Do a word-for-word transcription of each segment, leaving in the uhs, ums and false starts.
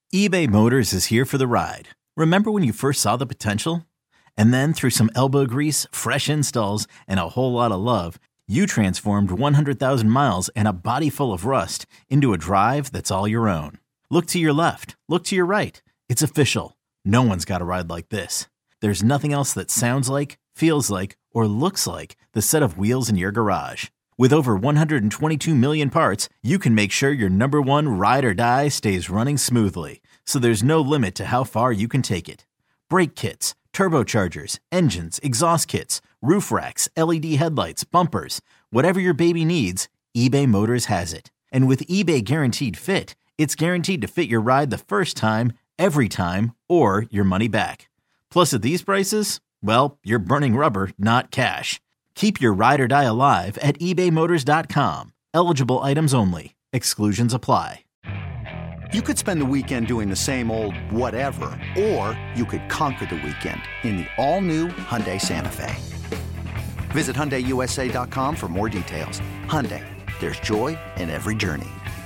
eBay Motors is here for the ride. Remember when you first saw the potential? And then through some elbow grease, fresh installs, and a whole lot of love, you transformed one hundred thousand miles and a body full of rust into a drive that's all your own. Look to your left. Look to your right. It's official. No one's got a ride like this. There's nothing else that sounds like, feels like, or looks like the set of wheels in your garage. With over one hundred twenty-two million parts, you can make sure your number one ride or die stays running smoothly. So there's no limit to how far you can take it. Brake kits, turbochargers, engines, exhaust kits, roof racks, L E D headlights, bumpers, whatever your baby needs, eBay Motors has it. And with eBay Guaranteed Fit, it's guaranteed to fit your ride the first time, every time, or your money back. Plus at these prices, well, you're burning rubber, not cash. Keep your ride or die alive at ebay motors dot com. Eligible items only. Exclusions apply. You could spend the weekend doing the same old whatever, or you could conquer the weekend in the all-new Hyundai Santa Fe. Visit Hyundai U S A dot com for more details. Hyundai, there's joy in every journey.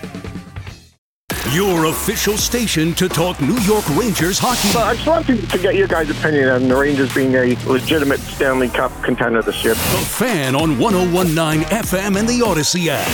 Your official station to talk New York Rangers hockey. Well, I just want to, to get your guys' opinion on the Rangers being a legitimate Stanley Cup contender this year. The Fan on one oh one point nine F M and the Odyssey app.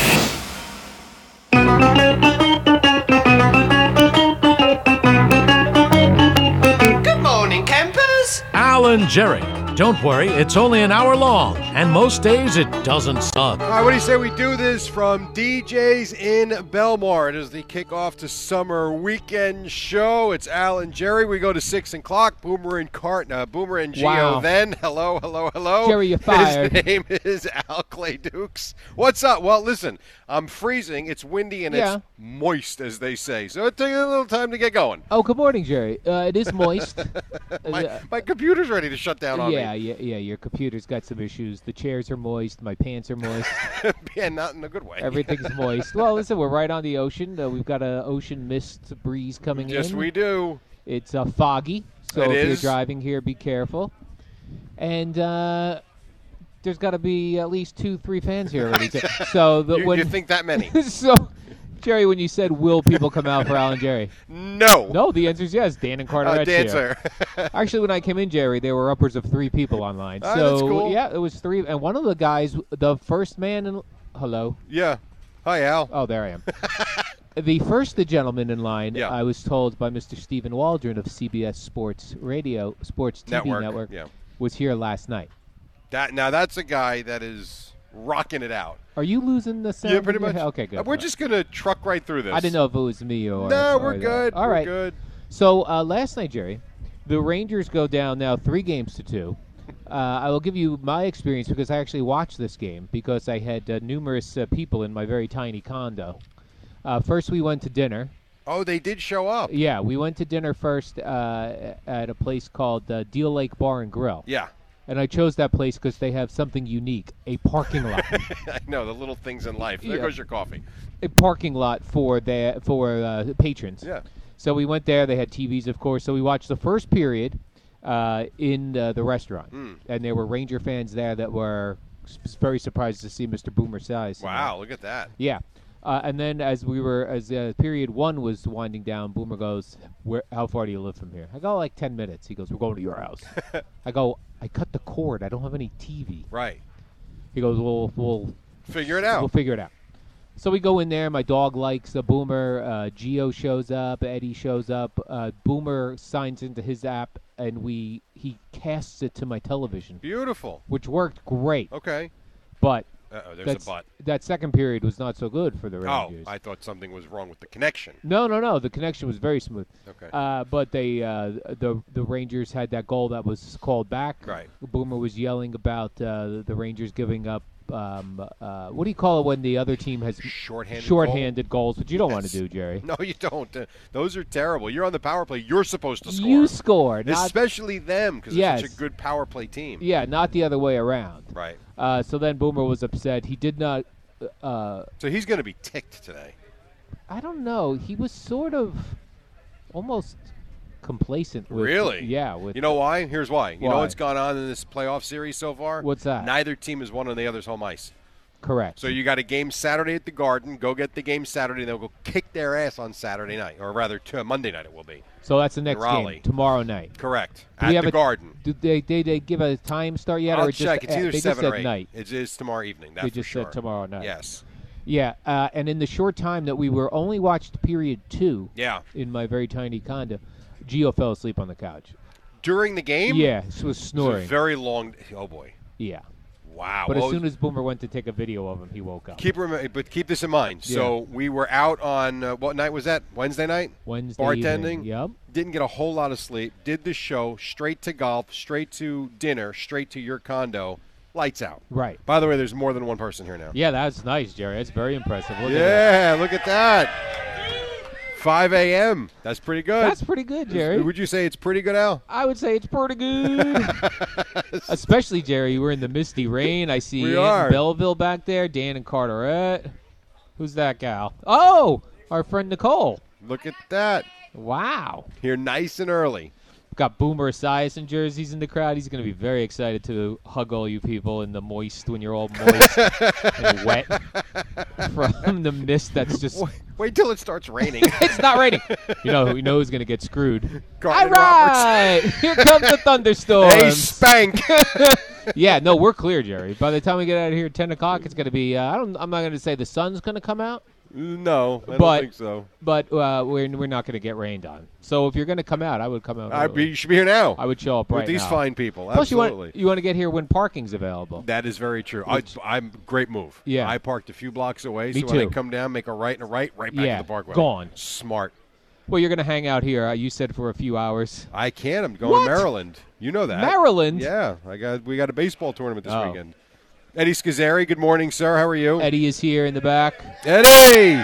Good morning, campers. Alan Jerry. Don't worry, it's only an hour long, and most days it doesn't suck. All right, what do you say we do this from D J's in Belmar? It is the kickoff to summer weekend show. It's Al and Jerry. We go to six o'clock. Boomer and Cart, uh, Boomer and Gio. Wow. Then hello, hello, hello. Jerry, you're fired. His name is Al Clay Dukes. What's up? Well, listen, I'm freezing. It's windy and Yeah. it's moist, as they say. So it takes a little time to get going. Oh, good morning, Jerry. Uh, it is moist. my, my computer's ready to shut down on yeah, me. yeah, yeah. Your computer's got some issues. The chairs are moist. My pants are moist. Yeah, not in a good way. Everything's moist. Well, listen, we're right on the ocean. Uh, we've got a ocean mist breeze coming in. Yes, we do. It's uh, foggy, so It if is. you're driving here, be careful. And uh, there's got to be at least two, three fans here already. so the, you, when you think that many? so, Jerry, when you said, will people come out for Al and Jerry? No. No, the answer is yes. Dan and Carter Uh, here. dancer. Actually, when I came in, Jerry, there were upwards of three people online. Oh, so that's cool. yeah, it was three, and one of the guys, the first man in. Hello. Yeah. Hi, Al. Oh, there I am. The first, the gentleman in line, Yeah. I was told by Mister Stephen Waldron of C B S Sports Radio, Sports T V Network, Network, yeah. was here last night. That now that's a guy that is rocking it out. Are you losing the sound? Yeah, pretty in your much. head? Okay, good. Uh, We're just gonna truck right through this. I didn't know if it was me or. No, or we're that. good. All we're right. good. So uh, last night, Jerry, the Rangers go down now three games to two. Uh, I will give you my experience because I actually watched this game because I had uh, numerous uh, people in my very tiny condo. Uh, first, we went to dinner. Oh, they did show up. Yeah, we went to dinner first uh, at a place called uh, Deal Lake Bar and Grill. Yeah. And I chose that place because they have something unique, a parking lot. I know the little things in life. There Yeah. goes your coffee. A parking lot for their, for uh, patrons. Yeah. So we went there. They had T Vs, of course. So we watched the first period uh, in uh, the restaurant. Mm. And there were Ranger fans there that were s- very surprised to see Mister Boomer Size. Wow, look at that. Yeah. Uh, and then as we were, as uh, period one was winding down, Boomer goes, "Where? How far do you live from here?" I go, like ten minutes. He goes, "We're going to your house." I go, "I cut the cord. I don't have any T V." Right. He goes, "Well, we'll Figure it out. We'll figure it out." So we go in there. My dog likes a Boomer. Uh, Gio shows up. Eddie shows up. Uh, Boomer signs into his app, and we he casts it to my television, Beautiful. which worked great. Okay. But Uh-oh, there's that's, a but. that second period was not so good for the Oh, Rangers. I thought something was wrong with the connection. No, no, no. The connection was very smooth. Okay. Uh, but they, uh, the the Rangers had that goal that was called back. Right. Boomer was yelling about uh, the Rangers giving up. Um, uh, what do you call it when the other team has Shorthanded shorthanded goals? Which you don't want Yes. to do, Jerry. No, you don't. Uh, those are terrible. You're on the power play. You're supposed to score. You score, not Especially them, because Yes. it's such a good power play team. yeah, not the other way around. Right. Uh, so then Boomer was upset. He did not. Uh, So he's going to be ticked today. I don't know. He was sort of almost complacent. With, Really? Yeah. With You know why? Here's why. You know Why? what's gone on in this playoff series so far? What's that? Neither team has won on the other's home ice. Correct. So you got a game Saturday at the Garden. Go get the game Saturday. They'll go kick their ass on Saturday night, or rather, t- Monday night it will be. So that's the next Raleigh. game tomorrow night. Correct. Do at we have the a, Garden. Do they, they they give a time start yet? I'll or check. Just, It's either they seven just or said eight. night. It is tomorrow evening. That's They just for sure. said tomorrow night. Yes. Yeah, uh, and in the short time that we were only watched period two. Yeah. In my very tiny condo, Gio fell asleep on the couch. During the game? Yeah, he was It snoring. was a very long. Oh boy. Yeah. Wow. But well, as soon as Boomer went to take a video of him, he woke up. keep rem- but keep this in mind. So we were out on uh, what night was that? Wednesday night. Wednesday bartending. evening. Yep. Didn't get a whole lot of sleep. Did the show. Straight to golf. Straight to dinner. Straight to your condo. Lights out. Right. By the way, there's more than one person here now. Yeah, that's nice, Jerry. That's very impressive. Look at that. Yeah, look at that. five a.m. That's pretty good. That's pretty good, Jerry. Would you say it's pretty good, Al? I would say it's pretty good. Especially, Jerry, we're in the misty rain. I see We Aunt are. Belleville back there, Dan and Carteret. Who's that gal? Oh, our friend Nicole. Look at that. Wow. Here nice and early. Got Boomer Esiason jerseys in the crowd. He's going to be very excited to hug all you people in the moist, when you're all moist and wet from the mist that's just... Wait, wait till it starts raining. It's not raining. You know, you know who's going to get screwed. Garden All right. Here comes the thunderstorm. Hey, Spank. Yeah, no, we're clear, Jerry. By the time we get out of here at ten o'clock, it's going to be, uh, I don't, I'm not going to say the sun's going to come out, No, I But- don't think so. but uh, we're, we're not going to get rained on. So if you're going to come out, I would come out. I early. be, you should be here now. I would show up with right these now. fine people. Plus, you Absolutely. want, you want to get here when parking's available. That is very true. I, I'm great move. Yeah. I parked a few blocks away, Me so when I too. come down, make a right and a right, right back Yeah, to the parkway. gone. Smart. Well, you're going to hang out here, uh, you said, for a few hours. I can. I'm going What? to Maryland. You know that. Maryland? Yeah. I got. We got a baseball tournament this Oh. weekend. Eddie Scazzeri, good morning, sir. How are you? Eddie is here in the back. Eddie!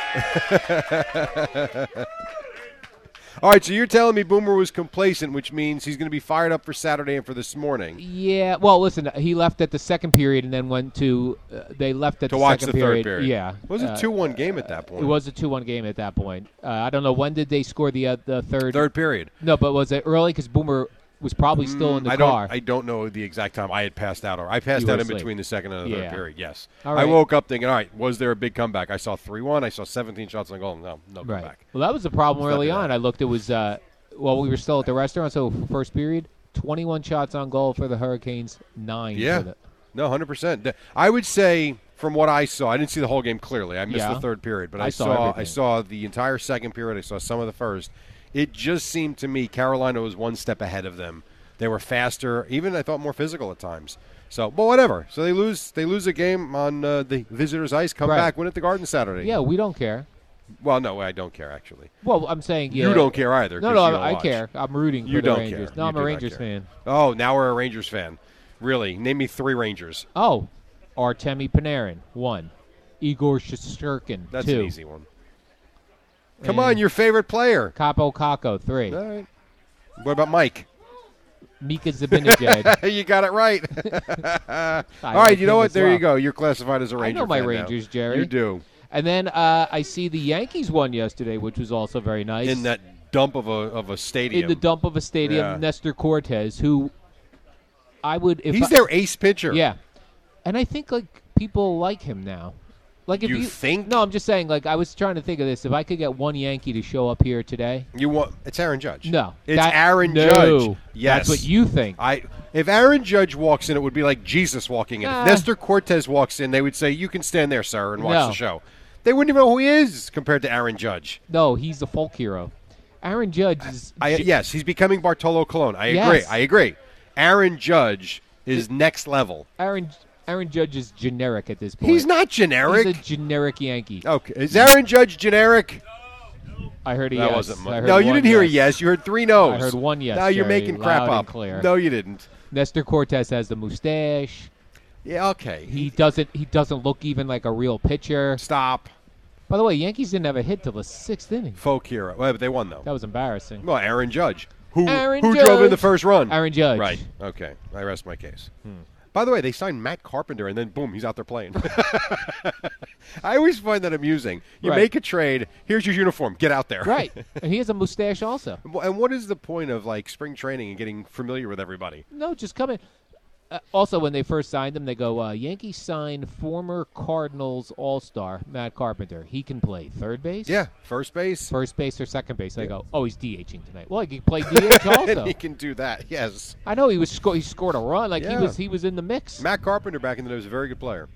All right, so you're telling me Boomer was complacent, which means he's going to be fired up for Saturday and for this morning. Yeah, well, listen, he left at the second period and then went to uh, – they left at To the watch second the period. third period. Yeah. It was a Uh, two one game at that point. It was a two one game at that point. Uh, I don't know. When did they score the uh, the third? Third period. No, but was it early? Because Boomer was probably still in the I car. don't. I don't know the exact time. I had passed out, or I passed You out were in asleep. between the second and the third Yeah. period. Yes, All I right. woke up thinking, all right, was there a big comeback? I saw three one. I saw seventeen shots on goal. No, no Right. comeback. Well, that was the problem Let's not early do that. on. I looked. It was uh, well, we were still at the restaurant. So first period, twenty-one shots on goal for the Hurricanes, nine. Yeah. For the, No, one hundred percent. I would say from what I saw, I didn't see the whole game clearly. I missed Yeah. the third period, but I, I saw saw I everything. saw the entire second period. I saw some of the first. It just seemed to me Carolina was one step ahead of them. They were faster, even I thought more physical at times. So, but whatever. So they lose. They lose a game on uh, the visitors' ice. Come Right. back, win at the Garden Saturday. yeah, we don't care. Well, no, I don't care actually. Well, I'm saying yeah. You don't care either. No, 'cause no, you don't I, I watch. care. I'm rooting You for the don't Rangers. care. No, You I'm do a not Rangers care. fan. Oh, now we're a Rangers fan. Really? Name me three Rangers. Oh, Artemi Panarin, one. Igor Shesterkin, That's two. an easy one. Come And on, your favorite player. Capo Caco, three. All right. What about Mike? Mika Zibanejad. You got it right. I All like right, you know him what? as There well. you go. You're classified as a I Ranger know my fan now. Rangers, Jerry. You do. And then uh, I see the Yankees won yesterday, which was also very nice. In that dump of a of a stadium. In the dump of a stadium, Yeah. Nestor Cortez, who I would if He's I, their ace pitcher. Yeah, and I think like people like him now. Like if You you, think? No, I'm just saying. Like I was trying to think of this. If I could get one Yankee to show up here today, You want? It's Aaron Judge. no, It's that- Aaron no, Judge. Yes. that's what you think. I if Aaron Judge walks in, it would be like Jesus walking in. Nah. If Nestor Cortez walks in, they would say, "You can stand there, sir, and watch No. the show." They wouldn't even know who he is compared to Aaron Judge. No, he's the folk hero. Aaron Judge is. I, yes, he's becoming Bartolo Colon. I Yes. agree. I agree. Aaron Judge is next level. Aaron Aaron Judge is generic at this point. He's not generic. He's a generic Yankee. Okay, is Aaron Judge generic? I heard a That yes. wasn't I much. heard No, you one didn't hear yes. a yes. You heard three no's. I heard one yes, Now you're Jerry, making crap loud and up. clear. No, you didn't. Nestor Cortez has the mustache. Yeah, okay. He doesn't. He doesn't look even like a real pitcher. Stop. By the way, Yankees didn't have a hit till the sixth inning. Folk hero. Well, but they won though. That was embarrassing. Well, Aaron Judge. Who Aaron who drove in Judge. the first run? Aaron Judge. Right. Okay. I rest my case. By the way, they signed Matt Carpenter, and then boom, he's out there playing. I always find that amusing. You Right. make a trade. Here's your uniform. Get out there. Right, and he has a mustache also. And what is the point of like spring training and getting familiar with everybody? No, just come in. Uh, also, when they first signed him, they go, uh, Yankees signed former Cardinals All-Star Matt Carpenter. He can play third base? Yeah, first base. First base or second base. They go, oh, he's DHing tonight. Well, he can play D H also. And he can do that, yes. I know he was sco- he scored a run. Like, he Yeah. was he was in the mix. Matt Carpenter back in the day was a very good player.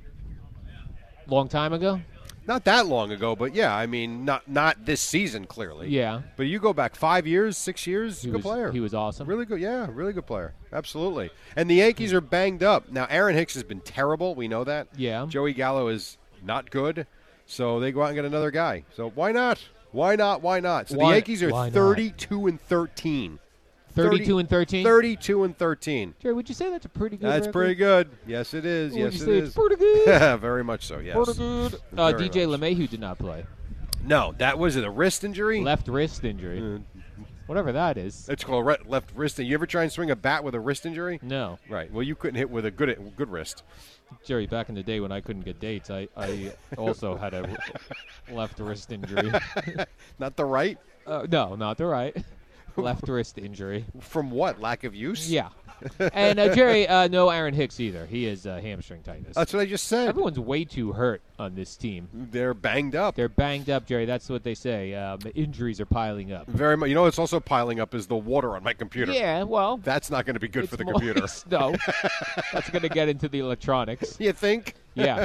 Long time ago? Not that long ago, but yeah, I mean, not not this season, clearly. Yeah. But you go back five years, six years, He good was, player. He was awesome. Really good, yeah, really good player. Absolutely. And the Yankees are banged up. Now, Aaron Hicks has been terrible. We know that. Yeah. Joey Gallo is not good. So they go out and get another guy. So why not? Why not? Why not? So Why- the Yankees why are not? thirty-two and thirteen. thirty-two and thirteen? thirty-two and thirteen. Jerry, would you say that's a pretty good That's record? pretty good. Yes, it is. Would Yes, you it say is. it's pretty good? Yeah, very much so, yes. Pretty good. Uh, Very D J much. LeMahieu did not play. No, that was it, a wrist injury? Left wrist injury. Mm. Whatever that is. It's called re- left wrist. You ever try and swing a bat with a wrist injury? No. Right. Well, you couldn't hit with a good good wrist. Jerry, back in the day when I couldn't get dates, I, I also had a left wrist injury. Not the right? Uh, no, not the right. Left wrist injury. From what? Lack of use? Yeah. And uh, Jerry, uh, no Aaron Hicks either. He is uh, hamstring tightness. That's what I just said. Everyone's way too hurt on this team. They're banged up. They're banged up, Jerry. That's what they say. Um, injuries are piling up. Very much. You know what's also piling up is the water on my computer. Yeah, well. That's not going to be good for the more- computer. No. That's going to get into the electronics. You think? Yeah.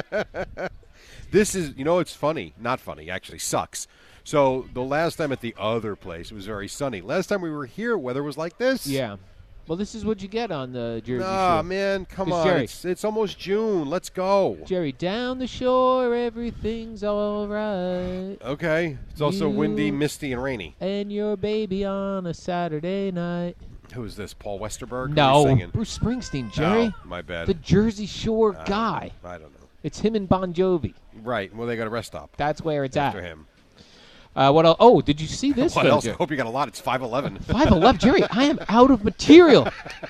This is, you know, it's funny. Not funny, actually. Sucks. So the last time at the other place, it was very sunny. Last time we were here, weather was like this. Yeah. Well, this is what you get on the Jersey Nah, Shore. man, come 'Cause on. Jerry- It's, it's almost June. Let's go. Jerry, down the shore, everything's all right. Okay. It's also You- windy, misty, and rainy. And your baby on a Saturday night. Who is this? Paul Westerberg? Who No, is singing? Bruce Springsteen, Jerry. Oh, my bad. The Jersey Shore I don't guy. know. I don't know. It's him and Bon Jovi. Right. Well, they got a rest stop That's where it's after at. him. Uh, what else? Oh, did you see this? What though, else? I Jerry? hope you got a lot. It's five eleven. five eleven, Jerry, I am out of material.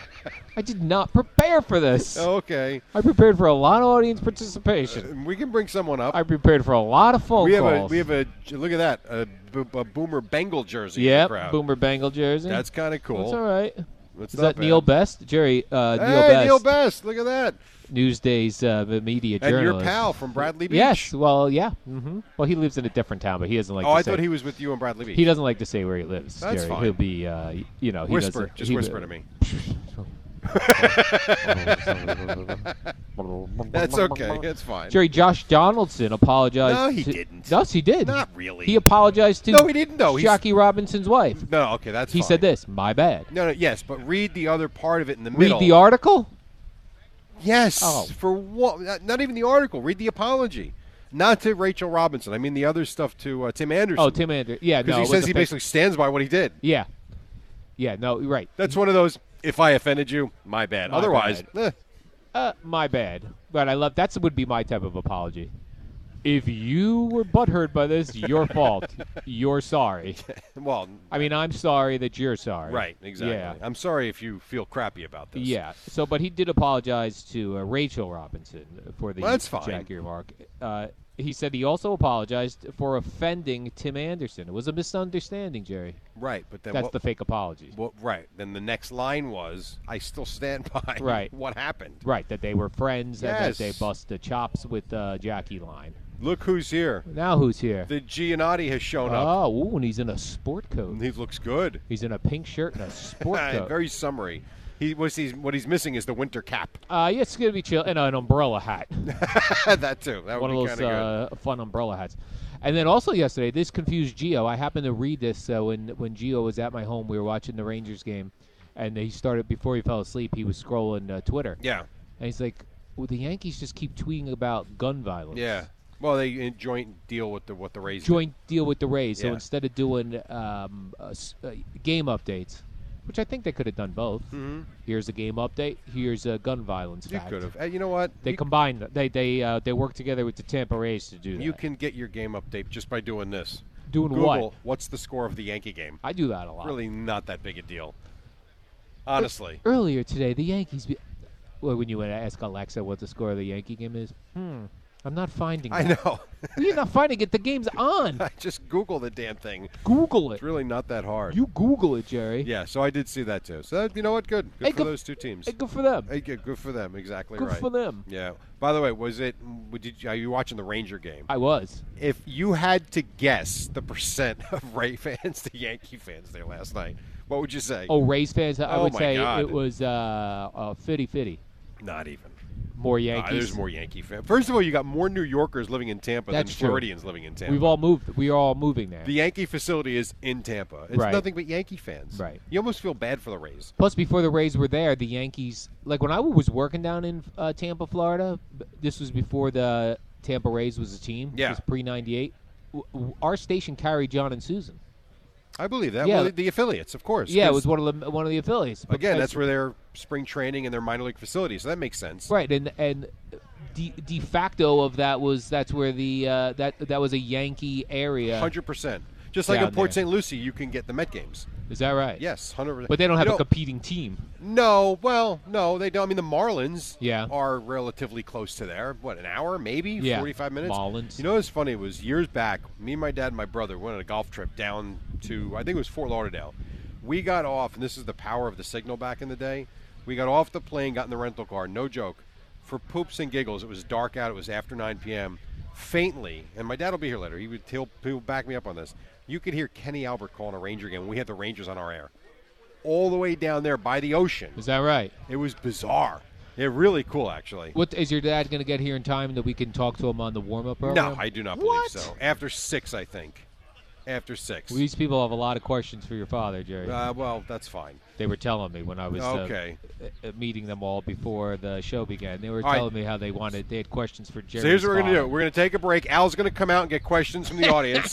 I did not prepare for this. Okay. I prepared for a lot of audience participation. Uh, we can bring someone up. I prepared for a lot of phone we have calls. a we have a look at that a, b- a Boomer Bengal jersey. in the Yep, crowd. Boomer Bengal jersey. That's kind of cool. That's all right. That's Is not that bad. Neil Best? Jerry, uh, Hey, Neil Best. Neil Best. Look at that. Newsday's uh, the media And journalist. your pal from Bradley Beach. Yes, well, yeah. hmm Well, he lives in a different town, but he doesn't like Oh, to I say. thought he was with you in Bradley Beach. He doesn't like to say where he lives, That's Jerry. fine. He'll be, uh, you know, he Whisper. doesn't. Just he, whisper to me. That's okay. That's fine. Jerry, Josh Donaldson apologized. No, he to- didn't. Yes, he did. Not really. He apologized to No, he didn't, though. He's- Jackie Robinson's wife. No, okay, that's He fine. said this, my bad. No, no, yes, but read the other part of it in the Read middle. the article? Yes. Oh. For what? Not, not even the article. Read the apology. Not to Rachel Robinson. I mean the other stuff to uh, Tim Anderson. Oh, Tim Anderson. Yeah, Because no. he it was says a he fake- basically stands by what he did. Yeah. Yeah, no, you're right. That's one of those, if I offended you, my bad. My Otherwise, bad. eh. Uh, my bad. But I love that would be my type of apology. If you were butthurt by this, your fault. You're sorry. well, I mean, I'm sorry that you're sorry. right, exactly. Yeah. I'm sorry if you feel crappy about this. Yeah. So, but he did apologize to uh, Rachel Robinson for the Well, that's fine. Jackie remark. Uh, he said he also apologized for offending Tim Anderson. It was a misunderstanding, Jerry. Right, but then That's what, the fake apology. what? Right. Then the next line was, "I still stand by Right. what happened." Right, that they were friends and Yes. that they bust the chops with uh, Jackie line. Look who's here. Now who's here? The Giannotti has shown up. Oh, ooh, and he's in a sport coat. He looks good. He's in a pink shirt and a sport coat. Very summary. He what's he's, what he's missing is the winter cap. Uh, yeah, it's gonna be chill, and an umbrella hat. That too. That One would of be those kind of uh, fun umbrella hats. And then also yesterday, this confused Gio. I happened to read this uh, when when Gio was at my home. We were watching the Rangers game, and he started before he fell asleep. He was scrolling uh, Twitter. good. Yeah. And he's like, "Well, the Yankees just keep tweeting about gun violence." Yeah. Well, they in joint deal with the what the Rays. Joint deal with the Rays. So Yeah. instead of doing um, uh, s- uh, game updates, which I think they could have done both. Mm-hmm. Here's a game update. Here's a gun violence You fact. could have. Hey, you know what? They you, combined. They they uh, they work together with the Tampa Rays to do that. you can get your game update just by doing this. Doing Google, what? What's the score of the Yankee game? I do that a lot. Really, not that big a deal. Honestly. Earlier today, the Yankees. Be- well, when you ask Alexa what the score of the Yankee game is, hmm. I'm not finding I that. know. You're not finding it. The game's on. I just Google the damn thing. Google it. It's really not that hard. You Google it, Jerry. Yeah, so I did see that too. So that, you know what? Good. Good Hey, for good- those two teams. Hey, good for them. Hey, good, good for them. Exactly Good right. for them. Yeah. By the way, was it? Did you, are you watching the Ranger game? I was. If you had to guess the percent of Ray fans to Yankee fans there last night, what would you say? Oh, Rays fans. I Oh, would my say God. it was uh, uh, fifty-fifty. Not even. More Uh, Yankees. there's more Yankee fans. First of all, you got more New Yorkers living in Tampa That's than true. Floridians living in Tampa. We've all moved. We are all moving there. The Yankee facility is in Tampa. It's Right. nothing but Yankee fans. Right. You almost feel bad for the Rays. Plus, before the Rays were there, the Yankees, like when I was working down in uh, Tampa, Florida, b- this was before the Tampa Rays was a team. Yeah. It was pre ninety-eight. W- w- our station carried John and Susan. I believe that. Yeah. Well, the affiliates, of course. Yeah, it 'cause, was one of the one of the affiliates. Again, Because- that's where their spring training and their minor league facilities. So that makes sense. right, and and de, de facto of that was that's where the uh, that that was a Yankee area. one hundred percent. Just like Down in Port there. Saint Lucie, you can get the Met games. Is that right? Yes, one hundred percent. But they don't have You a know- competing team. No, well, no, they don't. I mean, the Marlins Yeah. are relatively close to there. What, an hour, maybe? Yeah. forty-five minutes? Marlins. You know what's funny? It was years back, me, my dad, and my brother went on a golf trip down to, I think it was Fort Lauderdale. We got off, and this is the power of the signal back in the day. We got off the plane, got in the rental car, no joke. For poops and giggles, it was dark out. It was after nine p.m. Faintly, and my dad will be here later. He would, he'll, he'll back me up on this. You could hear Kenny Albert calling a Ranger game when we had the Rangers on our air. All the way down there by the ocean. Is that right? It was bizarre. Yeah, really cool, actually. What is your dad going to get here in time that we can talk to him on the warm-up program? No, I do not believe What? so. After six, I think. After six. Well, these people have a lot of questions for your father, Jerry. Uh, well, that's fine. They were telling me when I was uh, Okay. uh, meeting them all before the show began. They were All right. telling me how they wanted, they had questions for Jerry. So here's what we're going to do. We're going to take a break. Al's going to come out and get questions from the audience.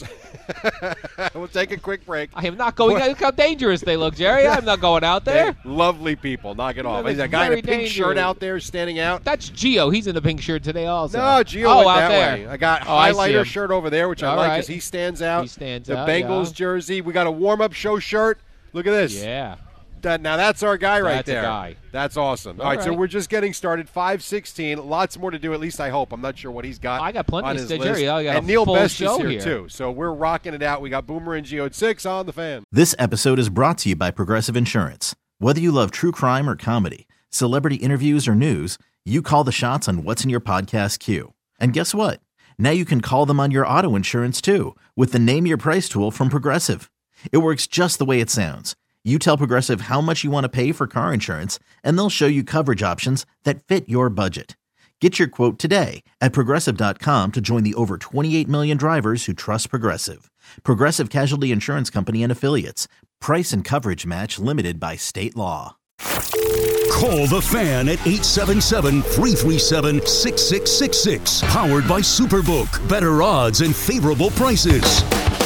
We'll take a quick break. I am not going. Look how dangerous they look, Jerry. I'm not going out there. They're lovely people. Knock it off. Yeah, There's a they're guy in a very pink shirt dangerous. out there standing out. That's Gio. He's in the pink shirt today also. No, Gio oh, went out that there. way. I got Oh, I see highlighter him. shirt over there, which I All like right. because he stands out. He stands the out, Bengals yeah. jersey. We got a warm-up show shirt. Look at this. Yeah. That, now that's our guy right That's a there. guy. That's awesome. All All right, so right. we're just getting started. five sixteen. Lots more to do. At least I hope. I'm not sure what he's got. I got plenty on to his say, list. Jerry. I got and a Neil full Best show is here, here. too. So we're rocking it out. We got Boomer and Geo at six on the Fan. This episode is brought to you by Progressive Insurance. Whether you love true crime or comedy, celebrity interviews or news, you call the shots on what's in your podcast queue. And guess what? Now you can call them on your auto insurance too with the Name Your Price tool from Progressive. It works just the way it sounds. You tell Progressive how much you want to pay for car insurance, and they'll show you coverage options that fit your budget. Get your quote today at Progressive dot com to join the over twenty-eight million drivers who trust Progressive. Progressive Casualty Insurance Company and Affiliates. Price and coverage match limited by state law. Call the Fan at eight seven seven, three three seven, six six six six. Powered by Superbook. Better odds and favorable prices.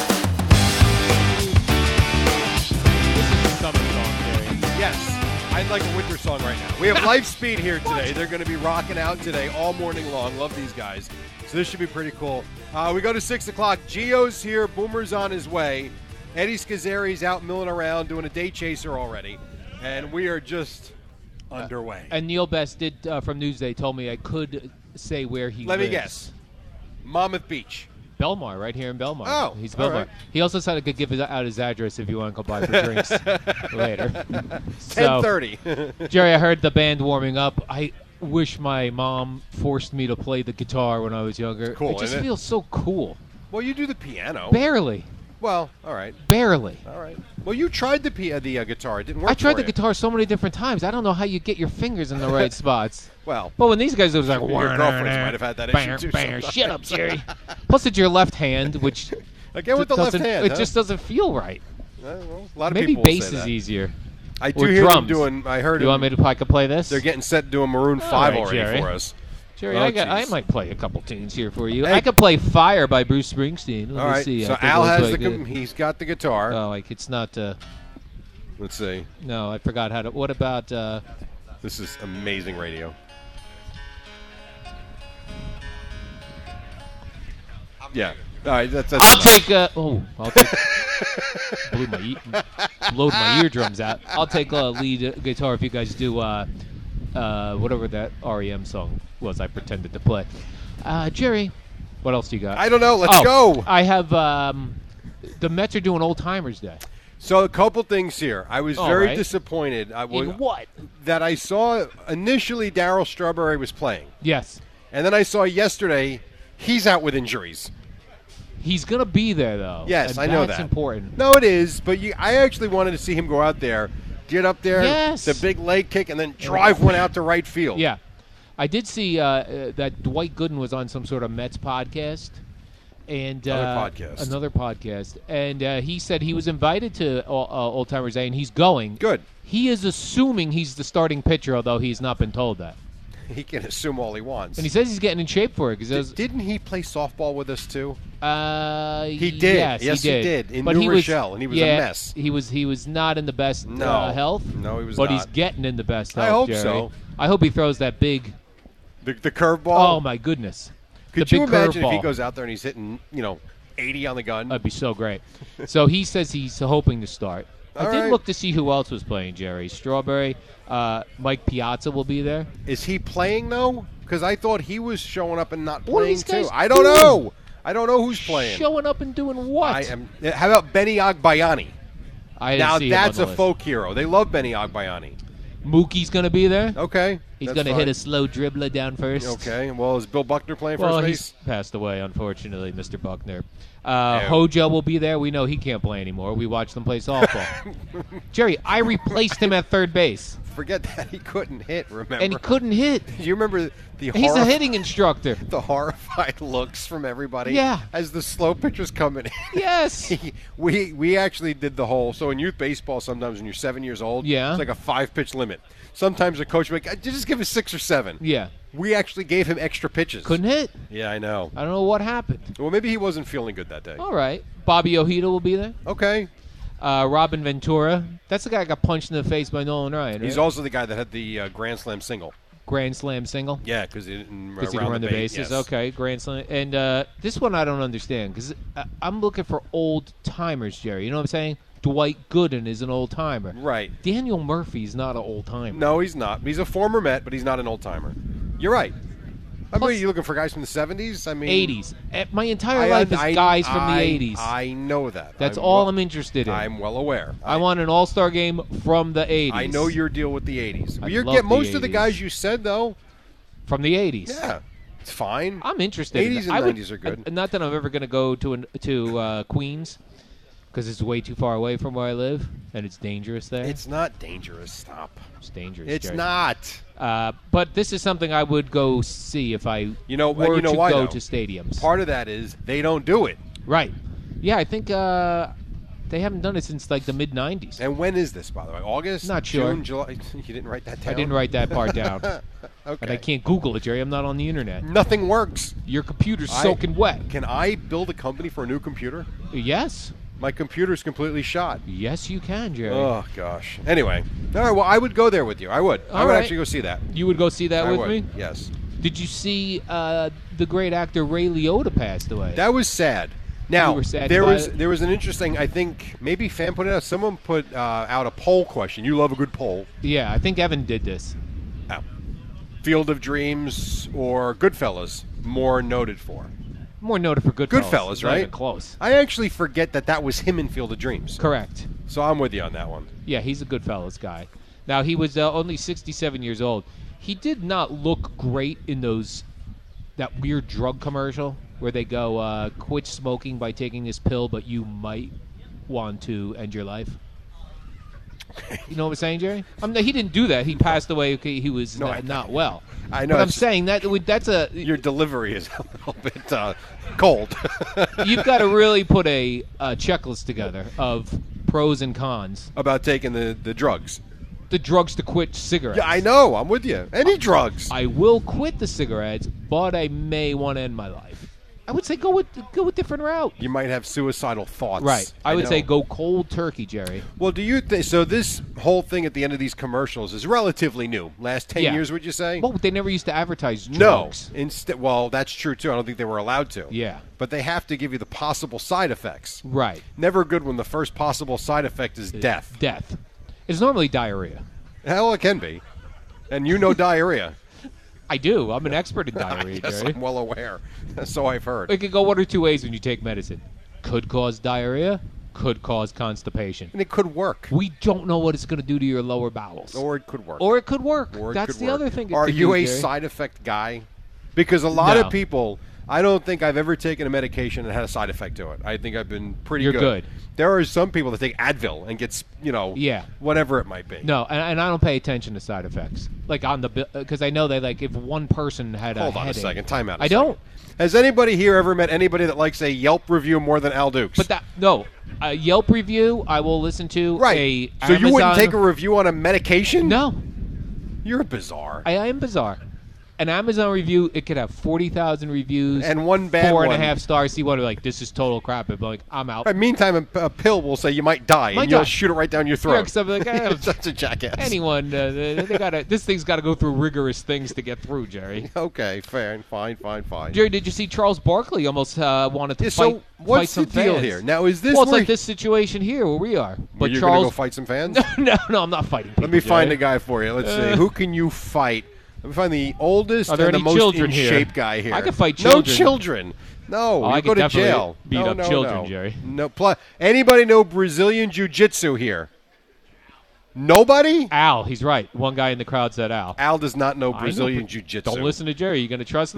Yes. I'd like a winter song right now. We have Life Speed here today. They're going to be rocking out today all morning long. Love these guys. So this should be pretty cool. Uh, we go to six o'clock. Gio's here. Boomer's on his way. Eddie Scazzeri's out milling around doing a day chaser already. And we are just underway. And Neil Best did uh, from Newsday told me I could say where he Let lives. me guess. Monmouth Beach. Belmar, right here in Belmar. Oh, he's all Belmar. right. He also said I could give his, out his address if you want to come by for drinks later. ten So, thirty. Jerry, I heard the band warming up. I wish my mom forced me to play the guitar when I was younger. Cool, it just isn't it? feels so cool. Well, you do the piano. Barely. Well, all right. Barely. All right. Well, you tried the pi- the uh, guitar. It didn't work I tried for the you. guitar so many different times. I don't know how you get your fingers in the right spots. Well, But when these guys, it was like, Your girlfriends might have had that bang, issue, too, bang. sometimes. Shut up, Jerry. Plus, it's your left hand, which again with the left doesn't- hand. it huh? just doesn't feel right. Uh, well, a lot of Maybe people will bass say is that. easier. I do or hear drums. them doing. I heard. You want me them, to? I could play this. They're getting set to do a Maroon All Five right, already Jerry. for us. Jerry, Oh, I, got, I geez. might play a couple tunes here for you. Hey. I could play "Fire" by Bruce Springsteen. Let All me right. see. I So think Al it has looks the. like gu- it. He's got the guitar. Oh, like it's not. Uh, Let's see. no, I forgot how to. What about? Uh, This is amazing radio. Yeah. All right. That's. that's I'll enough. take. Uh, oh, I'll take. blew my e- blowed my eardrums out. I'll take a lead uh, guitar if you guys do uh, uh, whatever that R E M song was I pretended to play. Uh, Jerry, what else do you got? I don't know. Let's oh, go. I have um, the Mets are doing Old Timers Day. So a couple things here. I was All very right. disappointed. I, In what? That I saw initially Darryl Strawberry was playing. Yes. And then I saw yesterday he's out with injuries. He's going to be there, though. Yes, and I know that's that. important. No, it is. But you, I actually wanted to see him go out there, get up there, Yes. the big leg kick, and then drive one out to right field. Yeah. I did see uh, uh, that Dwight Gooden was on some sort of Mets podcast. And uh, Another podcast. Another podcast. And uh, he said he was invited to uh, Old Timers Day, and he's going. Good. He is assuming he's the starting pitcher, although he's not been told that. He can assume all he wants. And he says he's getting in shape for it. Cause Did, didn't he play softball with us, too? Uh, He did. Yes, Yes, he he did. did, in but New he Rochelle, was, and he was a yeah, mess. He was he was not in the best No. uh, health. No, he was But not. he's getting in the best health. I hope Jerry. so. I hope he throws that big. The, the curveball? Oh my goodness! Could the you big imagine if he curveball. goes out there and he's hitting, you know, eighty on the gun? That'd be so great. So he says he's hoping to start. I All did right. look to see who else was playing, Jerry. Strawberry, uh, Mike Piazza will be there. Is he playing, though? Because I thought he was showing up and not What are playing, these guys too. I don't doing? know. I don't know who's playing. Showing up and doing what? I am. How about Benny Agbayani? I didn't Now see him on that's the a list. folk hero. They love Benny Agbayani. Mookie's going to be there. Okay. He's that's going to fine. hit a slow dribbler down first. Okay. Well, is Bill Buckner playing Well, first he's base? passed away, unfortunately, Mister Buckner. Uh, Ew. Hojo will be there. We know he can't play anymore. We watched him play softball. Jerry, I replaced him at third base, Forget that he couldn't hit. Remember? and he couldn't hit. Do you remember the He's horror- a hitting instructor. the horrified looks from everybody? Yeah. As the slow pitchers coming in. Yes. we we actually did the whole. So in youth baseball, sometimes when you're seven years old, Yeah. it's like a five pitch limit. Sometimes a coach will be like, just give us six or seven. Yeah. We actually gave him extra pitches. Couldn't hit. Yeah, I know. I don't know what happened. Well, maybe he wasn't feeling good that day. All right. Bobby Ojeda will be there. Okay. Uh, Robin Ventura. That's the guy that got punched in the face by Nolan Ryan. He's right? also the guy that had the uh, Grand Slam single. Grand Slam single. Yeah, because he didn't Because he around can run the, base, bases. yes. Okay, Grand Slam. And uh, this one I don't understand because I'm looking for old timers, Jerry. You know what I'm saying? Dwight Gooden is an old timer. Right. Daniel Murphy's not an old timer. No, he's not. He's a former Met, but he's not an old timer. You're right. I Plus- mean, you looking for guys from the seventies? I mean, eighties. Eh, My entire I- life is I- guys from I- the eighties. I know that. That's I'm all well, I'm interested in. I'm well aware. I want an all-star game from the eighties. I know your deal with the eighties. I You love get the most of the eighties. guys you said though. From the eighties. Yeah, it's fine. I'm interested. in eighties that. and I would- nineties are good. uh, Not that I'm ever going to go to an, to uh, Queens because it's way too far away from where I live and it's dangerous there. It's not dangerous. Stop. It's dangerous. It's Jerry. not. Uh, but this is something I would go see if I You know- were you know to why, go though? to stadiums. Part of that is they don't do it. Right. Yeah, I think uh, they haven't done it since like the mid nineties. And when is this, by the way? August? Not sure. June, July? You didn't write that down? I didn't write that part down. Okay. And I can't Google it, Jerry. I'm not on the internet. Nothing works. Your computer's I- soaking wet. Can I build a company for a new computer? Yes. My computer's completely shot. Yes, you can, Jerry. Oh, gosh. Anyway. All right, well, I would go there with you. I would. I All would right. actually go see that. You would go see that I with would. me? Yes. Did you see uh, the great actor Ray Liotta passed away? That was sad. Now, You were sad there about was it? there was an interesting, I think, maybe fan put it out. Someone put uh, out a poll question. You love a good poll. Yeah, I think Evan did this. Oh. Field of Dreams or Goodfellas more noted for? More noted for Goodfellas. Goodfellas, Not right? even close. I actually forget that that was him in Field of Dreams. Correct. So I'm with you on that one. Yeah, he's a Goodfellas guy. Now, he was uh, only sixty-seven years old. He did not look great in those that weird drug commercial where they go, uh, quit smoking by taking this pill, but you might want to end your life. You know what I'm saying, Jerry? I'm, he didn't do that. He passed away. Okay, he was No, not, I- not well. I know, But I'm it's- saying that that's a Your delivery is a little bit uh, cold. you've got to really put a, a checklist together of pros and cons. About taking the, the drugs. The drugs to quit cigarettes. Yeah, I know. I'm with you. Any drugs. I will quit the cigarettes, but I may want to end my life. I would say go with go with different route. You might have suicidal thoughts. Right. I, would know. say go cold turkey, Jerry. Well, do you think so? This whole thing at the end of these commercials is relatively new. Last ten Yeah. years, would you say? Well, they never used to advertise no. drugs. Instead, well, that's true too. I don't think they were allowed to. Yeah. But they have to give you the possible side effects. Right. Never good when the first possible side effect is death. Death. It's normally diarrhea. Hell, it can be. And you know diarrhea. I do. I'm an expert in diarrhea, Yes, Jerry. I'm well aware. So I've heard. It could go one or two ways when you take medicine. Could cause diarrhea, could cause constipation. And it could work. We don't know what it's going to do to your lower bowels. Or it could work. Or it could work. Or it That's could the work. other thing. It Are could you do, a Jerry. side effect guy? Because a lot No. of people, I don't think I've ever taken a medication and had a side effect to it. I think I've been pretty You're good. good. There are some people that take Advil and gets, you know, Yeah. whatever it might be. No, and, and I don't pay attention to side effects. Like on the because I know that like if one person had a Hold on headache, a second. Time out. I I don't. Has anybody here ever met anybody that likes a Yelp review more than Al Dukes? But that no, a Yelp review I will listen to. right. A so you wouldn't Amazon- take a review on a medication? No, You're bizarre. I, I am bizarre. An Amazon review, it could have forty thousand reviews And one bad four and one. a half stars. See one like this is total crap. I'm like I'm out. Right, meantime, a, a pill will say you might die, Might and you'll die. shoot it right down your Yeah, throat. 'cause I'm like, eh, That's a jackass. anyone, uh, they, they gotta. This thing's got to go through rigorous things to get through, Jerry. Okay, fair, fine, fine, fine. Jerry, did you see Charles Barkley almost uh, wanted to Yeah, fight? so what's fight some the deal fans. here? Now, is this Well, it's where like this situation here where we are. Were But you Charles, gonna go fight some fans? no, no, I'm not fighting. Let me people, find Jerry. a guy for you. Let's Uh, see. Who can you fight? Let me find the oldest Are there and the any most children in here? shape guy here. I could fight No children. children. No, Oh, you I go could to definitely jail. beat no, up no, children, no. Jerry. No. Pl- anybody know Brazilian Jiu-Jitsu here? Nobody? Al, he's right. One guy in the crowd said Al. Al does not know I know, Brazilian but Jiu-Jitsu. Don't listen to Jerry. You going to trust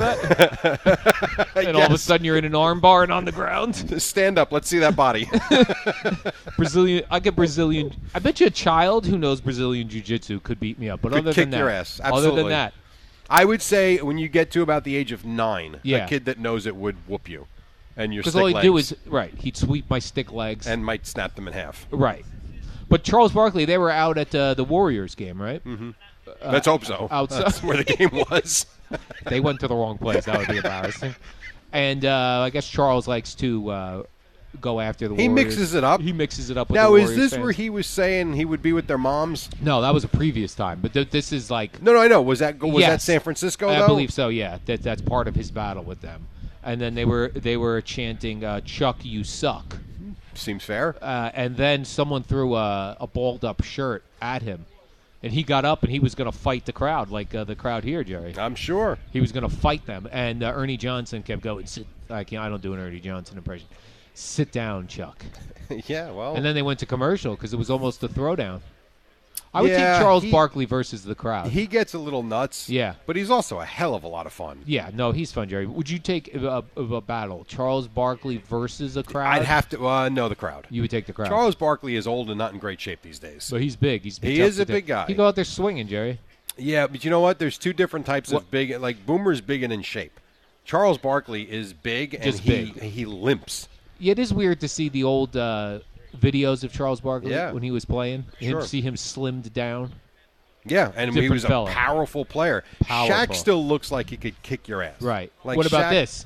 that? and all of a Yes. sudden you're in an arm bar and on the ground. Stand up. Let's see that body. Brazilian. I get Brazilian. I bet you a child who knows Brazilian jiu-jitsu could beat me up. But Could other kick than that, your ass. other Absolutely. than that, I would say when you get to about the age of nine, Yeah. a kid that knows it would whoop you. And your because stick all he'd legs do is right. He'd sweep my stick legs. and might snap them in half. right. But Charles Barkley, they were out at uh, the Warriors game, right? Mm-hmm. Let's hope so. outside- That's where the game was. They went to the wrong place. That would be embarrassing. And uh, I guess Charles likes to uh, go after the He Warriors. mixes it up. He mixes it up with Now, the is Warriors this fans. where he was saying he would be with their moms? No, that was a previous time. But th- this is like No, no, I know. Was that was that Yes. San Francisco? I though? believe so. Yeah, that that's part of his battle with them. And then they were they were chanting uh, "Chuck, you suck," Seems fair. uh, and then someone threw a, a balled up shirt at him, and he got up and he was going to fight the crowd, like uh, the crowd here, Jerry. I'm sure. He was going to fight them, and uh, Ernie Johnson kept going. Sit, I can't. I don't do an Ernie Johnson impression. Sit down, Chuck. Yeah, well. And then they went to commercial because it was almost a throwdown. I would Yeah, take Charles he- Barkley versus the crowd. he gets a little nuts. Yeah. But he's also a hell of a lot of fun. Yeah, no, he's fun, Jerry. Would you take a, a, a battle, Charles Barkley versus a crowd? I'd have to uh, know the crowd. You would take the crowd. Charles Barkley is old and not in great shape these days. But he's big. He's He tough is to a do. big guy. He go out there swinging, Jerry. Yeah, but you know what? There's two different types What- of big. Like Boomer's big and in shape. Charles Barkley is big and Just he big. he limps. Yeah, it is weird to see the old uh, videos of Charles Barkley Yeah. when he was playing. Sure. Him, see him slimmed down. Yeah, and he Different was a fella. powerful player. Powerful. Shaq still looks like he could kick your ass. Right. Like what about Shaq- this?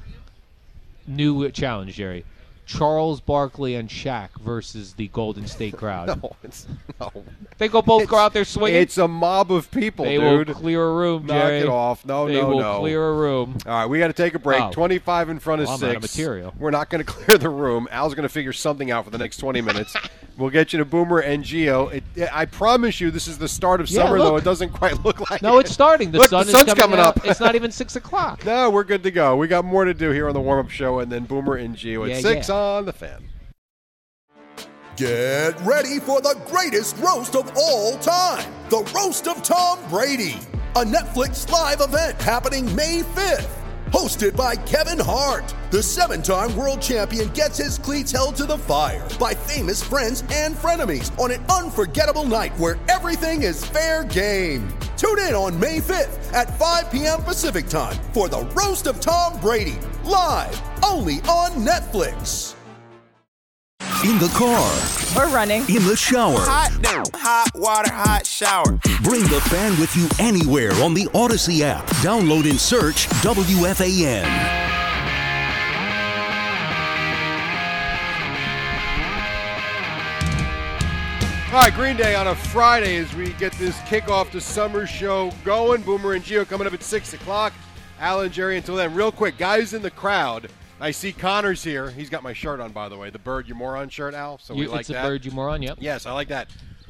New challenge, Jerry. Charles Barkley and Shaq versus the Golden State crowd. No, it's no. They go both go out there swinging. It's a mob of people, they dude. will clear a room, Knock Jerry. it off. No, they no, will no. clear a room. All right, we got to take a break. Oh. twenty-five in front of Well, I'm six. out of material. We're not going to clear the room. Al's going to figure something out for the next twenty minutes. We'll get you to Boomer and Geo. It, I promise you, this is the start of Yeah, summer, look. though. It doesn't quite look like No, it. it's starting. The Look, sun the is sun's coming, coming out. up. It's not even six o'clock. No, we're good to go. We got more to do here on the warm-up show, and then Boomer and Geo at Yeah, six yeah. on the Fan. Get ready for the greatest roast of all time, the Roast of Tom Brady, a Netflix live event happening May fifth. Hosted by Kevin Hart, the seven-time world champion gets his cleats held to the fire by famous friends and frenemies on an unforgettable night where everything is fair game. Tune in on May fifth at five p.m. Pacific time for the Roast of Tom Brady, live only on Netflix. In the car, We're running. in the shower. Hot, hot water, hot shower. Bring the Fan with you anywhere on the Odyssey app. Download and search W F A N. All right, Green Day on a Friday as we get this kickoff to summer show going. Boomer and Geo coming up at six o'clock. Al and Jerry until then. Real quick, guys in the crowd. I see Connor's here. He's got my shirt on, by the way. The Bird You Moron shirt, Al. So we You- like it's a that. bird, you moron. Yep. Yes, I like that.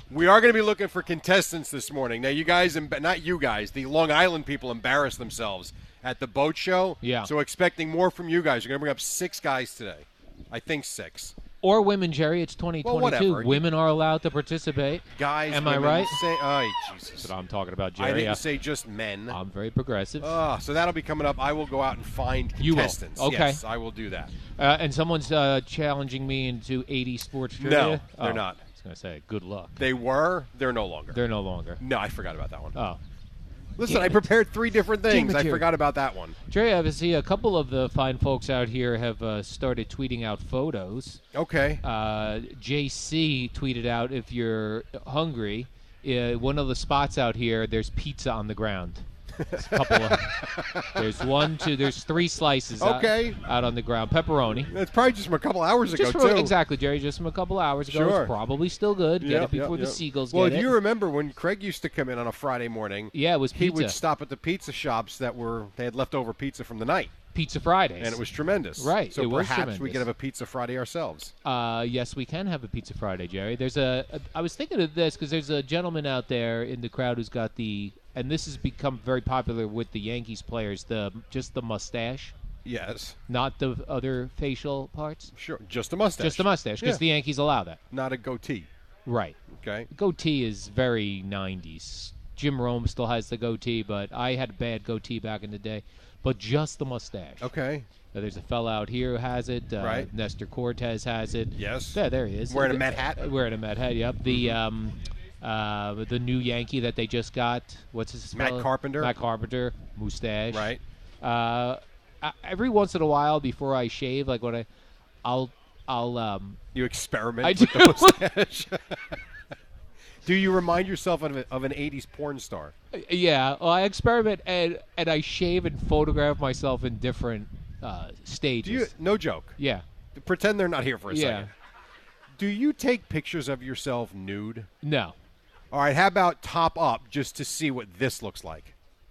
We are going to be looking for contestants this morning. Now, you guys, not you guys, the Long Island people embarrassed themselves at the boat show. Yeah. So expecting more from you guys. You're going to bring up six guys today. I think six. Or women, Jerry. It's twenty twenty-two. Well, women are allowed to participate. Guys, am women, I right? Say, oh, Jesus. That's what I'm talking about, Jerry. I didn't Uh, say just men. I'm very progressive. Oh, so that'll be coming up. I will go out and find You will. contestants. Okay. Yes, I will do that. Uh, and someone's uh, challenging me into eighty sports trivia? No, they're Oh, not. I was going to say, good luck. They were. They're no longer. They're no longer. No, I forgot about that one. Oh. Listen, Damn I it. prepared three different Damn things. it, I Jerry. forgot about that one. Jerry, I see a couple of the fine folks out here have uh, started tweeting out photos. Okay. Uh, J C tweeted out, if you're hungry, uh, one of the spots out here, there's pizza on the ground. There's, a couple of, there's one, two, there's three slices Okay. out, out on the ground. Pepperoni. It's probably just from a couple hours ago, Just from, too. exactly, Jerry, just from a couple hours ago. Sure. It's probably still good. Get Yep, it before yep, the yep. seagulls Well, get if it. you remember when Craig used to come in on a Friday morning, Yeah, it was he would pizza. stop at the pizza shops that were they had leftover pizza from the night, Pizza Fridays. and it was tremendous. Right, So it was perhaps we tremendous. could have a Pizza Friday ourselves. Uh, yes, we can have a Pizza Friday, Jerry. There's a, a I was thinking of this because there's a gentleman out there in the crowd who's got the, and this has become very popular with the Yankees players, the just the mustache, Yes. not the other facial parts. Sure. Just a mustache. Just the mustache, because Yeah. the Yankees allow that. Not a goatee. Right. Okay. Goatee is very nineties. Jim Rome still has the goatee, but I had a bad goatee back in the day. But just the mustache. Okay. Uh, there's a fella out here who has it. Uh, Right. Nestor Cortez has it. Yes. Yeah, there he is. Wearing a Uh, Met hat? uh, Wearing a Met hat, yep. The um, uh, the new Yankee that they just got. What's his Matt fella? Carpenter? Matt Carpenter, mustache. Right. Uh, I, every once in a while, before I shave, like when I, I'll, I'll um. You experiment I with do. the mustache. Do you remind yourself of, a, of an eighties porn star? Yeah, well, I experiment and and I shave and photograph myself in different uh, stages. Do you? No joke. Yeah. Pretend they're not here for a Yeah. second. Do you take pictures of yourself nude? No. All right, how about top up just to see what this looks like?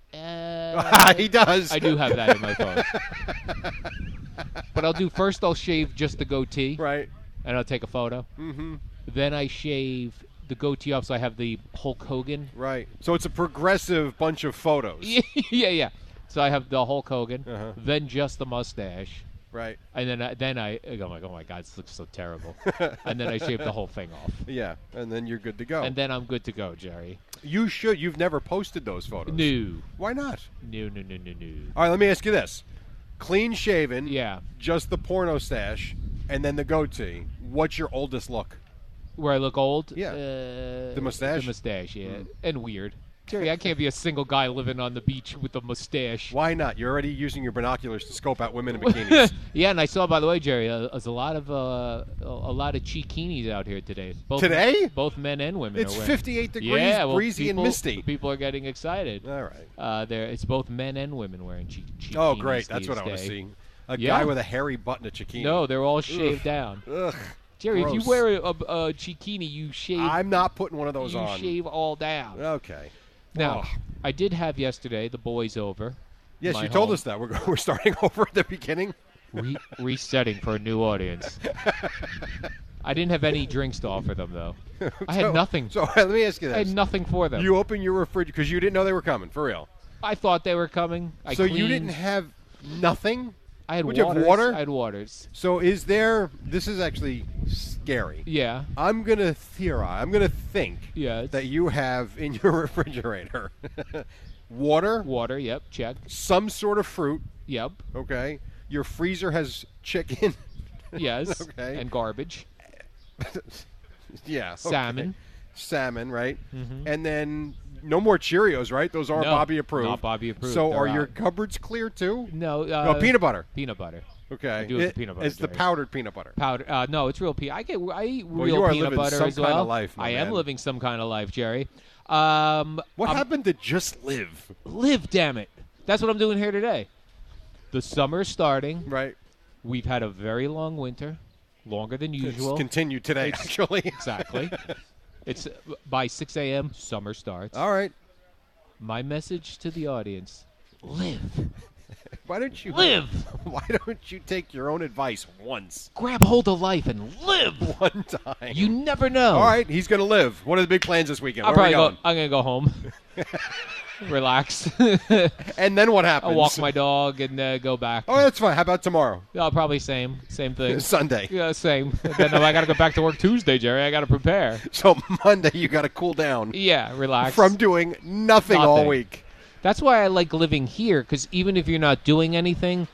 Uh, He does. I do have that in my phone. But I'll do first. I'll shave just the goatee. Right. And I'll take a photo. Mm-hmm. Then I shave the goatee off, so I have the Hulk Hogan. Right. So it's a progressive bunch of photos. yeah, yeah. So I have the Hulk Hogan. Uh-huh. Then just the mustache. Right. And then I, then I, I go like, oh my God, this looks so terrible. And then I shave the whole thing off. Yeah, and then you're good to go. And then I'm good to go, Jerry. You should. You've never posted those photos. No. Why not? No, no, no, no, no. All right, let me ask you this. Clean shaven. Yeah. Just the porno stash, and then the goatee. What's your oldest look? Where I look old? Yeah. Uh, The mustache? The mustache, yeah. Mm. And weird. Jerry, I can't be a single guy living on the beach with a mustache. Why not? You're already using your binoculars to scope out women in bikinis. Yeah, and I saw, by the way, Jerry, uh, there's a lot of uh, a a lot of chikinis out here today. Both, Today? Both men and women. It's are wearing. fifty-eight degrees, yeah, well, breezy people, and misty. People are getting excited. All right. Uh, there, it's both men and women wearing chi- chikinis. Oh, great. That's these what I want to days. see. A Yeah. guy with a hairy button at chikini. No, they're all shaved Ugh. down. Ugh. Jerry, Gross. if you wear a, a, a chikini, you shave. I'm not putting one of those you on. shave all down. Okay. Now, Oh. I did have yesterday the boys over. Yes, my you told home. us that. We're, we're starting over at the beginning. Re- resetting for a new audience. I didn't have any drinks to offer them, though. I had So- nothing. So let me ask you this. I had nothing for them. You open your refrigerator because you didn't know they were coming, for real. I thought they were coming. I so you cleaned. didn't have nothing? I had Would you waters. have water? I had waters. So is there, this is actually scary. Yeah. I'm going to theorize, I'm going to think Yes. that you have in your refrigerator water, Water, yep, check. some sort of fruit, Yep, okay? Your freezer has chicken. yes. Okay. And garbage. Yeah. okay. Salmon. Salmon, right? Mhm. And then no more Cheerios, right? Those aren't No, Bobby approved. not Bobby approved. So They're are your out. cupboards clear too? No. Uh, no, peanut butter. Peanut butter. Okay. I do it with It- peanut butter, It's the Jerry. powdered peanut butter. Powder. Uh, no, it's real peanut. I get. I eat Well, real you are peanut living butter some as kind well. of life, my I am man. living some kind of life, Jerry. Um, What I'm- happened to just live? Live, damn it. That's what I'm doing here today. The summer's starting. Right. We've had a very long winter, longer than usual. It's continued today, It's- actually. Exactly. It's uh, by six a.m. Summer starts. All right. My message to the audience: live. Why don't you live? Why don't you take your own advice once? Grab hold of life and live. One time. You never know. All right, he's going to live. What are the big plans this weekend? I'll Where are we probably going? go. I'm gonna go home. Relax. And then what happens? I'll walk my dog and uh, go back. Oh, that's fine. How about tomorrow? Oh, probably same, same thing. Sunday. Yeah, same. And then I got to go back to work Tuesday, Jerry. I got to prepare. So Monday you got to cool down. Yeah, relax. From doing nothing, Nothing. all week. That's why I like living here, because even if you're not doing anything,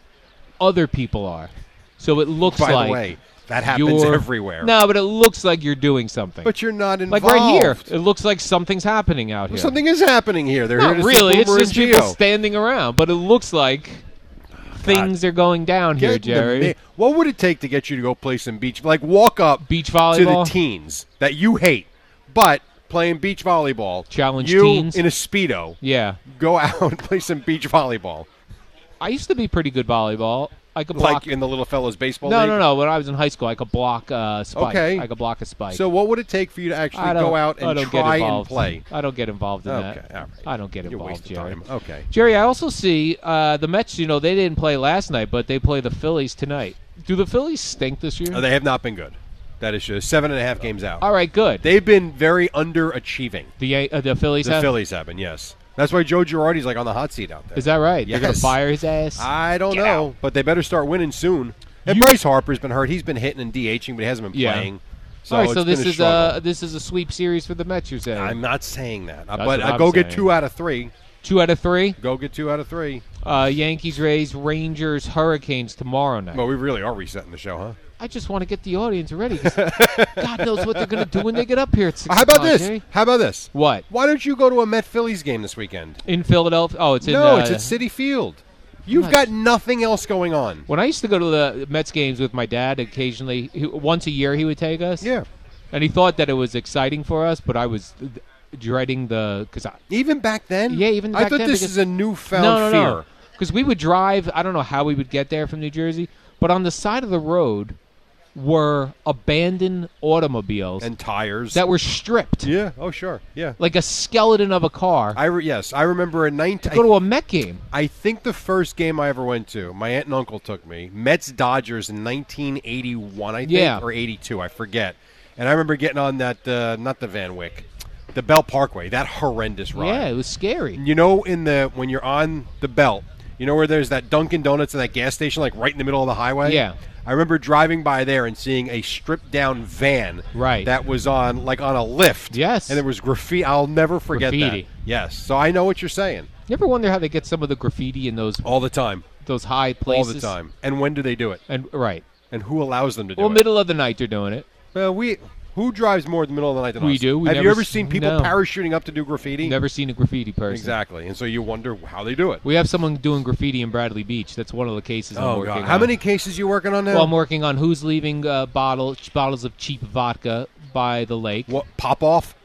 other people are. So it looks By like the way, that happens you're- everywhere. No, but it looks like you're doing something. But you're not like involved. right here, it looks like something's happening out here. Something is happening here. They're Not here to really. see It's Boomer just and people Gio. standing around, but it looks like things are going down here, Get the Jerry. ma- what would it take to get you to go play some beach? Like walk up beach to volleyball the teens that you hate, but playing beach volleyball. Challenge you teens in a Speedo. Yeah. Go out and play some beach volleyball. I used to be pretty good volleyball. I could block. Like in the little fellows baseball no, league? no, no. When I was in high school, I could block a spike. Okay. I could block a spike. So what would it take for you to actually I don't- go out I and don't get try and involved. play? I don't get involved in Okay, that. all right. I don't get You're involved, wasting Jerry. time. Okay. Jerry, I also see uh, the Mets, you know, they didn't play last night, but they play the Phillies tonight. Do the Phillies stink this year? Oh, they have not been good. That is just seven and a half games out. All right, good. They've been very underachieving. The uh, the Phillies The have? Phillies have been, yes. That's why Joe Girardi's like on the hot seat out there. Is that right? They're going to Yes. fire his ass? I don't Get know, out. but they better start winning soon. And Bryce Harper's been hurt. He's been hitting and DHing, but he hasn't been Yeah. playing. So All right, it's so been this a is struggle. a this is a sweep series for the Mets, you're saying? I'm not saying that, uh, That's but what uh, I'm go get saying. two out of three. Two out of three? Go get two out of three. Uh, Yankees, Rays, Rangers, Hurricanes tomorrow night. Well, we really are resetting the show, huh? I just want to get the audience ready, 'cause God knows what they're going to do when they get up here at six How about o'clock, this? Jerry. How about this? What? Why don't you go to a Met Phillies game this weekend? In Philadelphia? Oh, it's in no, uh, it's at City Field. You've Nice. got nothing else going on. When I used to go to the Mets games with my dad, occasionally, he, once a year, he would take us. Yeah. And he thought that it was exciting for us, but I was uh, dreading the because even back then. Yeah, even I back thought then this because- is a newfound no, no, fear. no. Because we would drive. I don't know how we would get there from New Jersey, but on the side of the road were abandoned automobiles and tires that were stripped. Yeah. Oh, sure. Yeah. Like a skeleton of a car. I re- yes, I remember in nineteen. To go to a Met game. I think the first game I ever went to, my aunt and uncle took me. Mets Dodgers in nineteen eighty-one, I think, Yeah. or eighty-two, I forget. And I remember getting on that, uh, not the Van Wyck, the Belt Parkway. That horrendous ride. Yeah, it was scary. You know, in the when you're on the Belt, you know where there's that Dunkin' Donuts and that gas station, like right in the middle of the highway. Yeah. I remember driving by there and seeing a stripped down van Right. that was on like on a lift. Yes. And there was graffiti. I'll never forget Graffiti. that. Yes. So I know what you're saying. You ever wonder how they get some of the graffiti in those all the time, those high places? All the time. And when do they do it? And right. And who allows them to do Well, it? middle of the night they're doing it. Well, we who drives more in the middle of the night than We us? do. We Have never you ever s- seen people no. parachuting up to do graffiti? Never seen a graffiti person. Exactly. And so you wonder how they do it. We have someone doing graffiti in Bradley Beach. That's one of the cases I'm Oh, working God. on. How many cases you working on now? Well, I'm working on who's leaving uh, bottle, bottles of cheap vodka by the lake. What, pop off?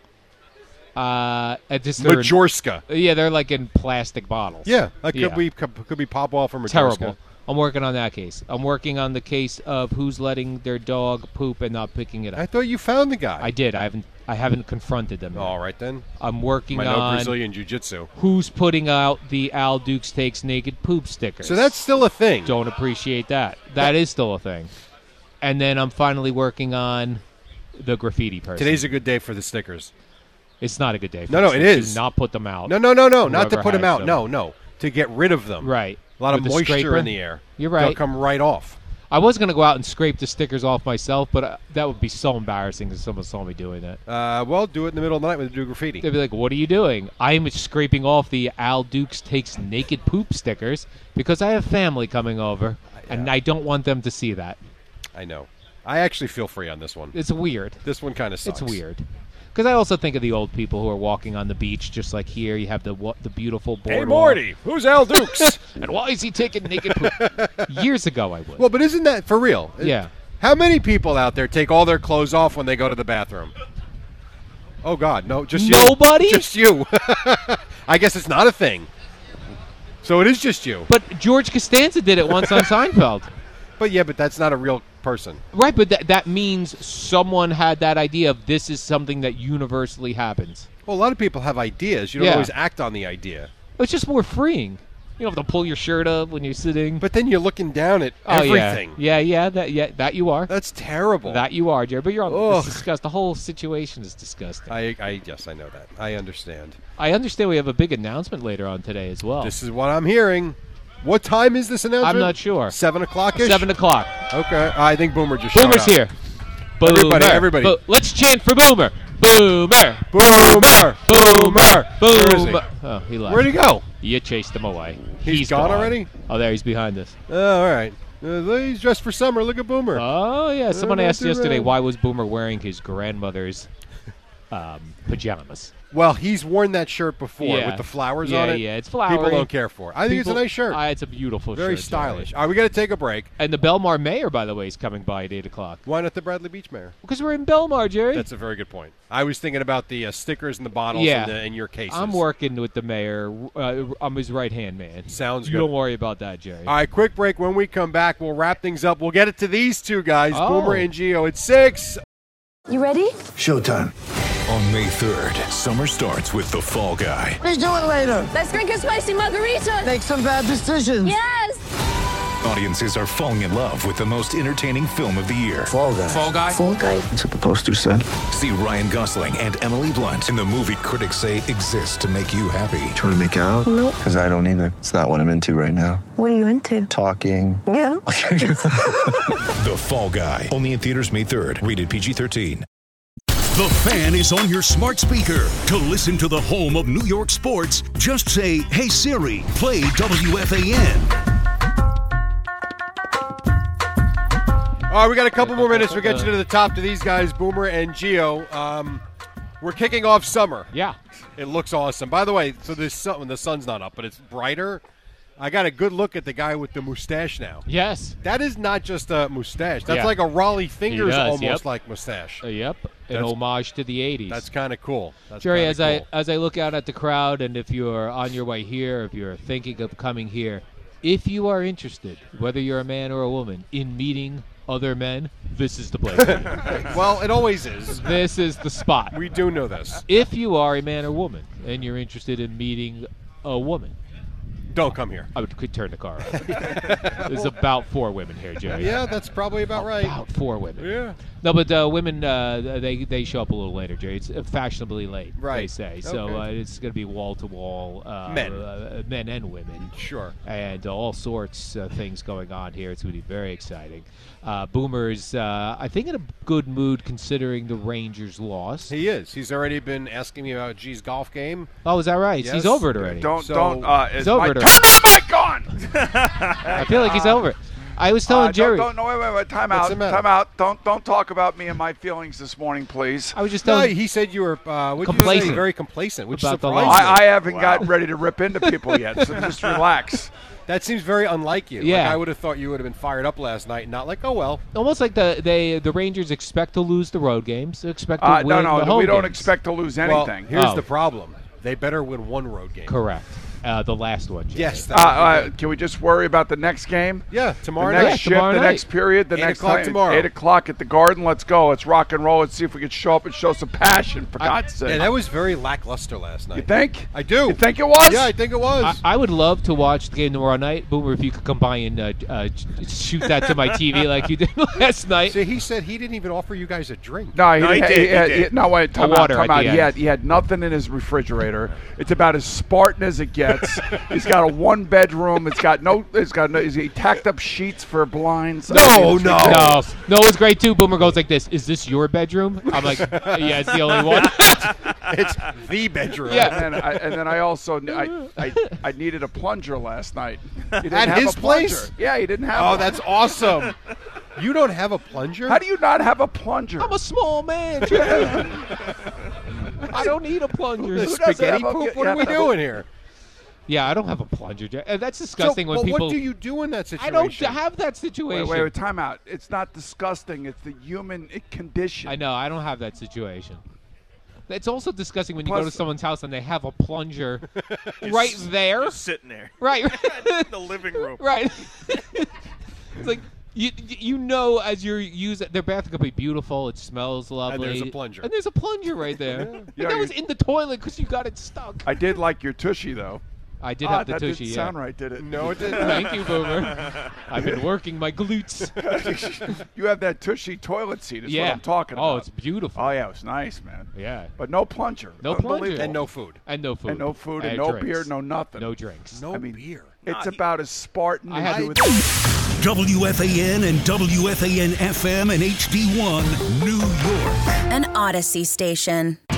Uh, at just they're in- Majorska. yeah, they're like in plastic bottles. Yeah, that could Yeah. be could, could be pop off or Majorska. Terrible. I'm working on that case. I'm working on the case of who's letting their dog poop and not picking it up. I thought you found the guy. I did. I haven't. I haven't confronted them. yet. All right then. I'm working Might know on Brazilian jiu-jitsu. who's putting out the Al Dukes Takes Naked Poop stickers. So that's still a thing. Don't appreciate that. That is still a thing. And then I'm finally working on the graffiti person. Today's a good day for the stickers. It's not a good day. For No, no, us. it Do is. not put them out. No, no, no, no, not to Whoever put them has out. them. No, no, to get rid of them. Right. A lot With of the moisture scraper? in the air. You're right. They'll come right off. I was going to go out and scrape the stickers off myself, but uh, that would be so embarrassing if someone saw me doing that. Uh, well, do it in the middle of the night when they do graffiti. They'd be like, "What are you doing?" I'm scraping off the Al Dukes Takes Naked Poop stickers because I have family coming over, and I don't want them to see that. I know. I actually feel free on this one. It's weird. This one kind of sucks. It's weird. Because I also think of the old people who are walking on the beach, just like here. You have the wa- the beautiful boardwalk. Hey, Morty, who's Al Dukes? And why is he taking naked poop? Years ago, I would. Well, but isn't that for real? Yeah. How many people out there take all their clothes off when they go to the bathroom? Oh, God, no, just you. Nobody? Just you. I guess it's not a thing. So it is just you. But George Costanza did it once on Seinfeld. But, yeah, but that's not a real person. Right, but that that means someone had that idea of this is something that universally happens. Well, a lot of people have ideas. You don't Yeah. always act on the idea. It's just more freeing. You don't have to pull your shirt up when you're sitting. But then you're looking down at oh, everything. Yeah. yeah, yeah, that yeah, that you are. That's terrible. That you are, Jerry. But you're on. Ugh. It's disgusting. The whole situation is disgusting. I, I, yes, I know that. I understand. I understand we have a big announcement later on today as well. This is what I'm hearing. What time is this announcement? I'm not sure. Seven o'clock-ish? Seven o'clock. Okay. I think Boomer just Boomer's showed up. here. Boomer. Everybody, everybody. Bo- let's chant for Boomer. Boomer. Boomer. Boomer. Where is he? Boomer. Oh, he left. Where'd he go? You chased him away. He's gone already? Oh, there he's behind us. Oh, all right. Uh, he's dressed for summer. Look at Boomer. Oh, yeah. Someone Uh, asked not too yesterday bad. why was Boomer wearing his grandmother's um, pajamas. Well, he's worn that shirt before Yeah. with the flowers yeah, on it. Yeah, it's flowery. People don't care for it. I think People- it's a nice shirt. Uh, it's a beautiful Very shirt. stylish. Jerry. All right, we got to take a break. And the Belmar mayor, by the way, is coming by at eight o'clock. Why not the Bradley Beach mayor? Because we're in Belmar, Jerry. That's a very good point. I was thinking about the uh, stickers and the bottles yeah. in, the, in your cases. I'm working with the mayor. Uh, I'm his right-hand man. Sounds you good. don't worry about that, Jerry. All right, quick break. When we come back, we'll wrap things up. We'll get it to these two guys, Oh. Boomer and Gio, at six. You ready? Showtime. On May third, summer starts with The Fall Guy. Let's do it later. Let's drink a spicy margarita. Make some bad decisions. Yes. Audiences are falling in love with the most entertaining film of the year. Fall Guy. Fall Guy? Fall guy. That's what the poster said. See Ryan Gosling and Emily Blunt in the movie critics say exists to make you happy. Trying to make it out? Nope. Because I don't either. It's not what I'm into right now. What are you into? Talking. Yeah. The Fall Guy. Only in theaters May third. Rated P G thirteen. The Fan is on your smart speaker. To listen to the home of New York sports, just say, "Hey Siri, play W F A N." All right, we got a couple more minutes. We'll get you to the top to these guys, Boomer and Gio. Um, we're kicking off summer. Yeah. It looks awesome. By the way, so this sun, the sun's not up, but it's brighter. I got a good look at the guy with the mustache now. Yes. That is not just a mustache. That's Yeah. like a Raleigh Fingers does, almost yep. like mustache. Uh, yep. An That's- homage to the eighties. That's kind of cool. That's Jerry, kinda as cool. I as I look out at the crowd, and if you're on your way here, if you're thinking of coming here, if you are interested, whether you're a man or a woman, in meeting other men, this is the place for you. Well, it always is. This is the spot. We do know this. If you are a man or woman, and you're interested in meeting a woman, don't come here. I would could turn the car around. There's about four women here, Jerry. Yeah, that's probably about right. About four women. Yeah. No, but uh, women, uh, they they show up a little later, Jerry. It's fashionably late, Right. they say. So Okay. uh, it's going to be wall-to-wall uh, Men. uh, men and women. Sure. And uh, all sorts of things going on here. It's going to be very exciting. Uh, Boomer's, uh, I think, in a good mood considering the Rangers' loss. He is. He's already been asking me about G's golf game. Oh, is that right? Yes. He's over it already. Don't, So- don't. Uh, He's is over my, it turn already. that mic on! I feel like he's over it. I was telling Uh, Jerry. Don't, don't, no, wait, wait, wait. Time What's out. the matter? Time out. Don't, don't talk about me and my feelings this morning, please. I was just No, telling. he said you were uh, what Complacent. You say? Very complacent, which About the surprised loss. me. I, I haven't gotten ready to rip into people yet, so just relax. That seems very unlike you. Yeah. Like I would have thought you would have been fired up last night, and not like, oh well. Almost like the they the Rangers expect to lose the road games. They expect to Uh, win no, the no, home we don't games. expect to lose Well, anything. here's Oh. the problem: they better win one road game. Correct. Uh, the last one. Jerry. Yes. Uh, That would be uh, good. can we just worry about the next game? yeah, tomorrow the next night. Yeah, shift, tomorrow the night. next period, the Eight next o'clock time, tomorrow. Eight o'clock at the Garden. Let's go. Let's rock and roll. Let's see if we can show up and show some passion. For I- God's sake, Yeah, that was very lackluster last night. you think? I do. You think it was? Yeah, I think it was. I, I would love to watch the game tomorrow night. Boomer, if you could come by and uh, uh, shoot that to my T V like you did last night. See, he said he didn't even offer you guys a drink. No, he, No, he had- did, he he had- did. he- no, wait, time water out, time at out. the He had, end. he had nothing in his refrigerator. It's about as Spartan as it gets. He's got a one bedroom. It's got no. It's got no. He tacked up sheets for blinds. I mean, it's no. ridiculous. No, no, it's great too. Boomer goes like this: "Is this your bedroom?" I'm like, "Yeah, it's the only one." It's the bedroom. Yeah. And then, I, and then I also I, I I needed a plunger last night. He didn't At have his a plunger. place? Yeah, he didn't have. Oh, one. that's awesome. You don't have a plunger? How do you not have a plunger? I'm a small man, Jerry. I don't need a plunger. The Who doesn't spaghetti have a- poop? you What are have we to have doing here? Yeah, I don't have a plunger. Jerry. Uh, That's disgusting so, when but people. what do you do in that I situation? don't have that Wait, situation. wait, wait, time out. It's not disgusting. It's the human condition. I know. I don't have that situation. It's also disgusting when you go Plus- to someone's house and they have a plunger right there. Just sitting there. Right. In the living room. Right. It's like you you know as you're using their bathroom could be beautiful. It smells lovely. there's a plunger. And there's a plunger right there. Yeah, that was you- in the toilet because you got it stuck. I did like your tushy though. I did Ah, have the that tushy. didn't yeah. sound right, did it? No, it didn't. Thank you, Boomer. I've been working my glutes. You have that tushy toilet seat. Is Yeah. what I'm talking Oh, about. it's beautiful. Oh yeah, it was nice, man. Yeah. But no plunger. No plunger. Unbelievable. And no food. And no food. And no food. And, And no drinks. beer. No nothing. No drinks. No I mean, beer. It's about as Spartan I as had- you would. W F A N and W F A N F M and H D one, New York. An Odyssey station.